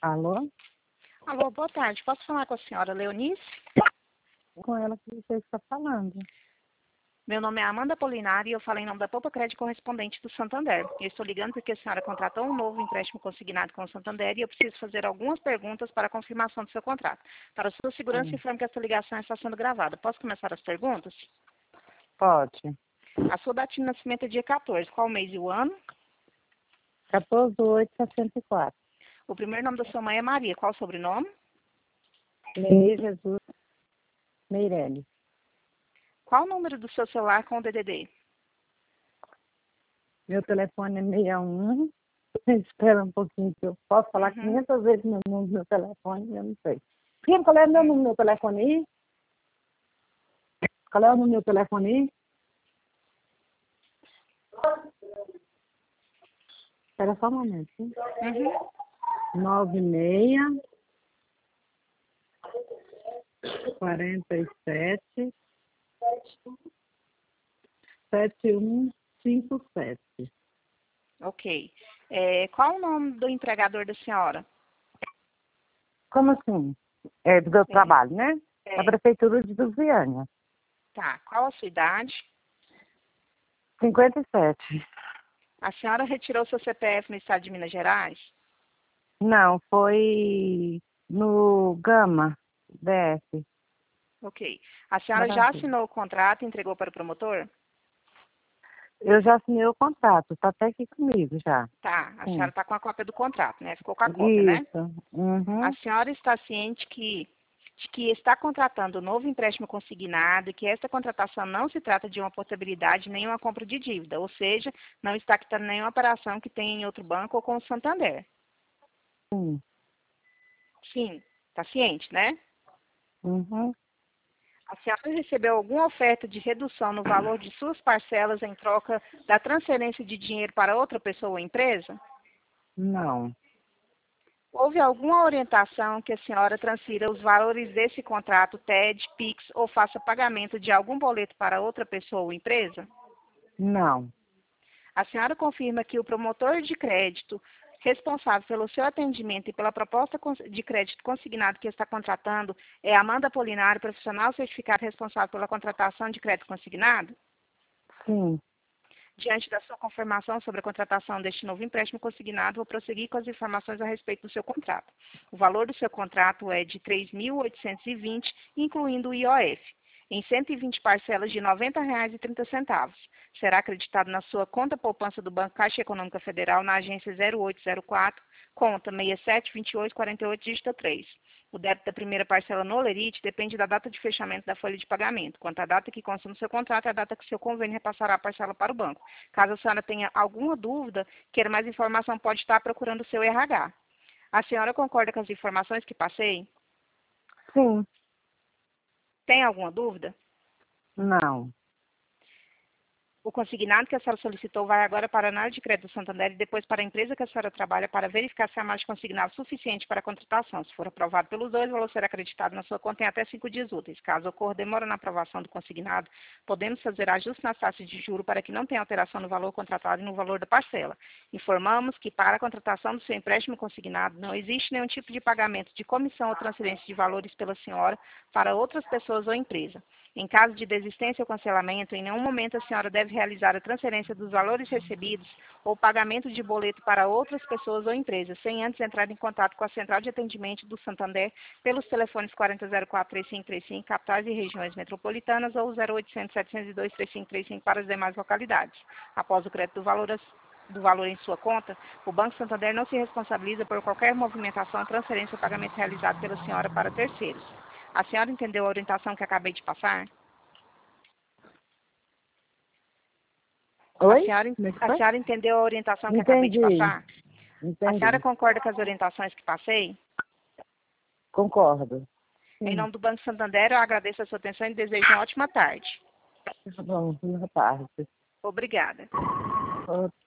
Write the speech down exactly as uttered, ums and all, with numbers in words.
Alô? Alô, boa tarde. Posso falar com a senhora Leonice? Com ela que você está falando. Meu nome é Amanda Polinari e eu falo em nome da Poupa Crédito Correspondente do Santander. Eu estou ligando porque a senhora contratou um novo empréstimo consignado com o Santander e eu preciso fazer algumas perguntas para a confirmação do seu contrato. Para sua segurança, Hum, informe que essa ligação está sendo gravada. Posso começar as perguntas? Pode. A sua data de nascimento é dia quatorze. Qual o mês e o ano? quatorze de oito de sessenta e quatro. O primeiro nome da sua mãe é Maria. Qual o sobrenome? Leni Jesus Meirelles. Qual o número do seu celular com o D D D? Meu telefone é seis um. Espera um pouquinho que eu posso falar Uhum. quinhentas vezes meu número do meu telefone, eu não sei. Primo, qual é o meu número do meu telefone aí? Qual é o número do meu telefone aí? Espera só um momento. Hein? Uhum. nove seis quarenta e sete sete um cinco sete. Ok. É, qual o nome do empregador da senhora? Como assim? É do meu É. trabalho, né? Da É. Prefeitura de Lusiânia. Tá. Qual a sua idade? cinquenta e sete. A senhora retirou seu C P F no estado de Minas Gerais? Não, foi no Gama, D F. Ok. A senhora já Maravilha. assinou o contrato e entregou para o promotor? Eu já assinei o contrato, tá até aqui comigo já. Tá. A senhora Sim. está com a cópia do contrato, né? Ficou com a cópia, né? Isso. A Uhum. senhora está ciente que, de que está contratando um novo empréstimo consignado e que esta contratação não se trata de uma portabilidade nem uma compra de dívida, ou seja, não está quitando nenhuma operação que tenha em outro banco ou com o Santander. Sim. Sim. Está ciente, né? Uhum. A senhora recebeu alguma oferta de redução no valor de suas parcelas em troca da transferência de dinheiro para outra pessoa ou empresa? Não. Houve alguma orientação que a senhora transfira os valores desse contrato T E D, Pix ou faça pagamento de algum boleto para outra pessoa ou empresa? Não. A senhora confirma que o promotor de crédito responsável pelo seu atendimento e pela proposta de crédito consignado que está contratando é Amanda Polinari, profissional certificado responsável pela contratação de crédito consignado? Sim. Diante da sua confirmação sobre a contratação deste novo empréstimo consignado, vou prosseguir com as informações a respeito do seu contrato. O valor do seu contrato é de três mil oitocentos e vinte, incluindo o I O F, em cento e vinte parcelas de R$ noventa reais e trinta centavos. Será acreditado na sua conta poupança do Banco Caixa Econômica Federal na agência zero oito zero quatro, conta seis sete dois oito quatro oito, dígito três. O débito da primeira parcela no Lerite depende da data de fechamento da folha de pagamento. Quanto à data que consta no seu contrato, é a data que seu convênio repassará a parcela para o banco. Caso a senhora tenha alguma dúvida, queira mais informação, pode estar procurando o seu R H. A senhora concorda com as informações que passei? Sim. Tem alguma dúvida? Não. O consignado que a senhora solicitou vai agora para a análise de crédito do Santander e depois para a empresa que a senhora trabalha para verificar se há mais consignado suficiente para a contratação. Se for aprovado pelos dois, o valor será acreditado na sua conta em até cinco dias úteis. Caso ocorra demora na aprovação do consignado, podemos fazer ajuste nas taxas de juros para que não tenha alteração no valor contratado e no valor da parcela. Informamos que para a contratação do seu empréstimo consignado não existe nenhum tipo de pagamento de comissão ou transferência de valores pela senhora para outras pessoas ou empresa. Em caso de desistência ou cancelamento, em nenhum momento a senhora deve realizar a transferência dos valores recebidos ou pagamento de boleto para outras pessoas ou empresas, sem antes entrar em contato com a Central de Atendimento do Santander pelos telefones quarenta zero quatro, três cinco três cinco, capitais e regiões metropolitanas, ou zero oitocentos, setecentos e dois, três cinco três cinco para as demais localidades. Após o crédito do valor, do valor em sua conta, o Banco Santander não se responsabiliza por qualquer movimentação, transferência ou pagamento realizado pela senhora para terceiros. A senhora entendeu a orientação que acabei de passar? A Oi? senhora, Como é que a foi? senhora entendeu a orientação que acabei de Entendi. passar? A senhora Entendi. concorda com as orientações que passei? Concordo. Em Sim. nome do Banco Santander, eu agradeço a sua atenção e desejo uma ótima tarde. Tá bom, boa tarde. Obrigada.